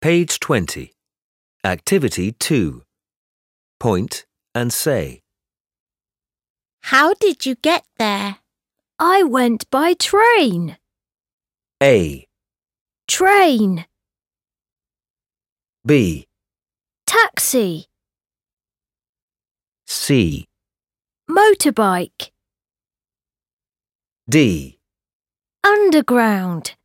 Page 20. Activity 2. Point and say. How did you get there? I went by train. A. Train. B. Taxi. C. Motorbike. D. Underground.